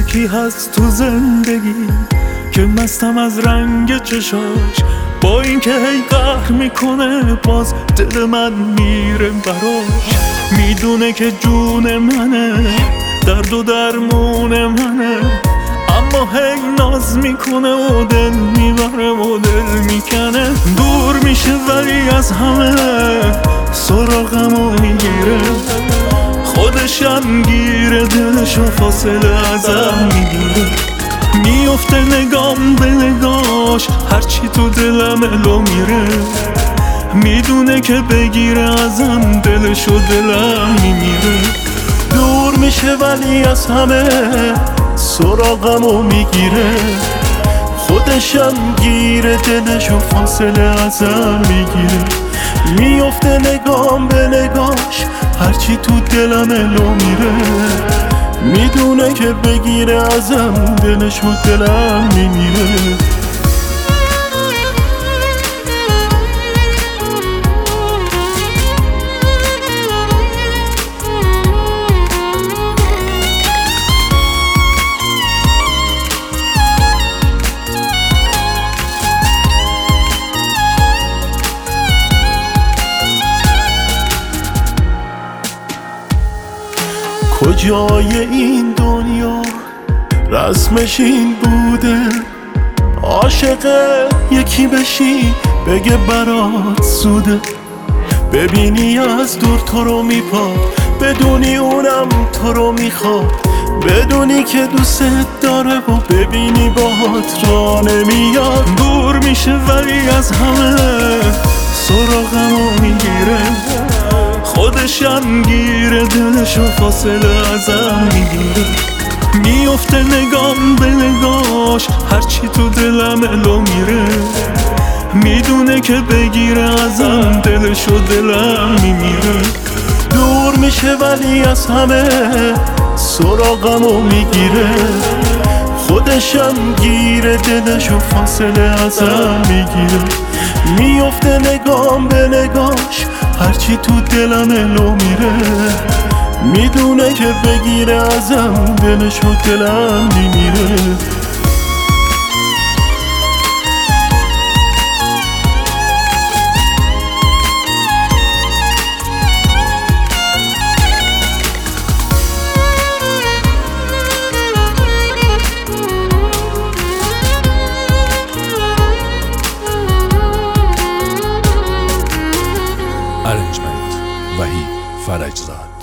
یکی هست تو زندگی که مستم از رنگ چشاش، با اینکه هی قهر میکنه باز دل من میره براش. میدونه که جون منه، درد و درمون منه، اما هی ناز میکنه و دل میبره و دل میکنه. دور میشه ولی از همه سراغمو میگیره، خودشم گیره، دلشو فاصله ازم میگیره. میفته نگام به نگاش، هرچی تو دلم الو میره. میدونه که بگیره ازم دلشو دلم میمیره. دور میشه ولی از همه سراغمو میگیره، خودشم گیره، دلشو فاصله ازم میگیره. میفته نگام به نگاش، هرچی تو دلم الو میره. میدونه که بگیره ازم دلشو دلم میمیره. کجای این دنیا رسمش این بوده، عاشق یکی بشی بگه برات سوده. ببینی از دور تو رو میپاد، بدونی اونم تو رو میخواد، بدونی که دوست داره و ببینی باهات را نمیاد. دور میشه ولی از همه سراغمو میگیره، خودشم گیره، دلشو فاصله ازم میگیره. میفته نگام به نگاش، هرچی تو دلم الو میره. میدونه که بگیره ازم دلشو دلم میمیره. دور میشه ولی از همه سراغمو میگیره، خودشم گیره، دلشو فاصله ازم میگیره. میفته نگام به نگاش، هرچی تو دلم الو میره. میدونه که بگیره ازم دلشو دلم میمیره. Arrangement وحید فرجزاد.